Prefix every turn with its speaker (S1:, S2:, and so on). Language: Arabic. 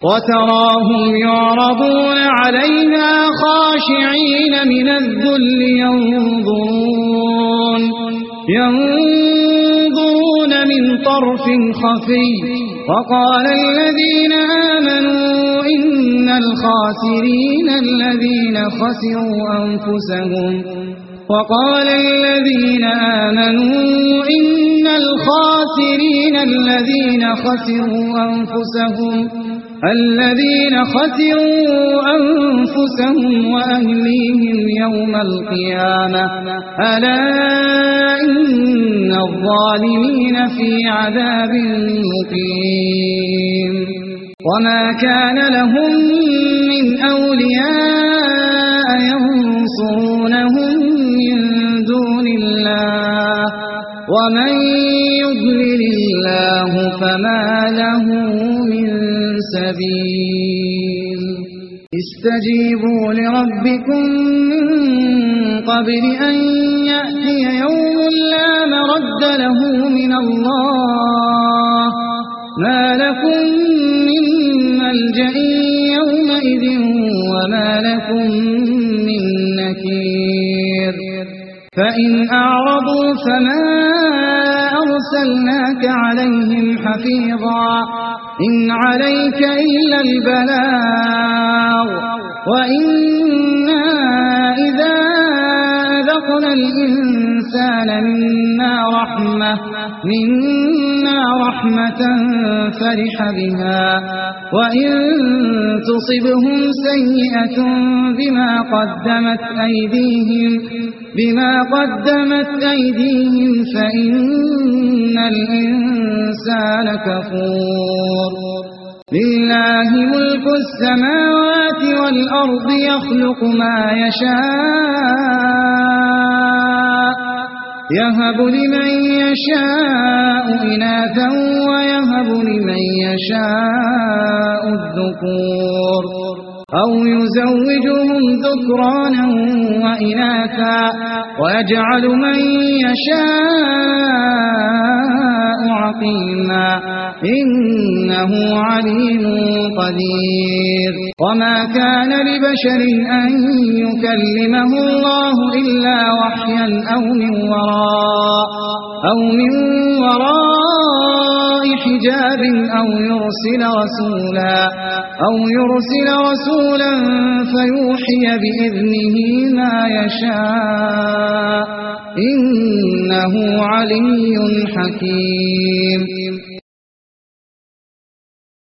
S1: وتراهم يعرضون عليها خاشعين من الذل ينظرون من طرف خفي. وقال الذين آمنوا إن الخاسرين الذين خسروا أنفسهم وأهليهم يوم القيامة ألا إن الظالمين في عذاب مقيم. وما كان لهم من أولياء ينصرونهم من دون الله ومن يضلل الله فما له من سبيل. استجيبوا لربكم من قبل أن يأتي يوم لا مرد له من الله ما لكم من ملجأ يومئذ وما لكم من نكير. فإن أعرضوا فما أرسلناك عليهم حفيظا إن عليك إلا البلاغ وإنا إذا أذقنا الإنسان منا رحمة فرح بها وإن تصبهم سيئة بما قدمت أيديهم فإن الإنسان كفور. لله ملك السماوات والأرض يخلق ما يشاء يهب لمن يشاء إناثا ويهب لمن يشاء الذكور أو يزوجهم ذكرانا وإناثا ويجعل من يشاء عقيما إنه عليم قدير. وما كان لبشر أن يكلمه الله إلا وحيا أو من وراء حجاب أو يرسل رسولا فيوحي بإذنه ما يشاء إنه علي حكيم.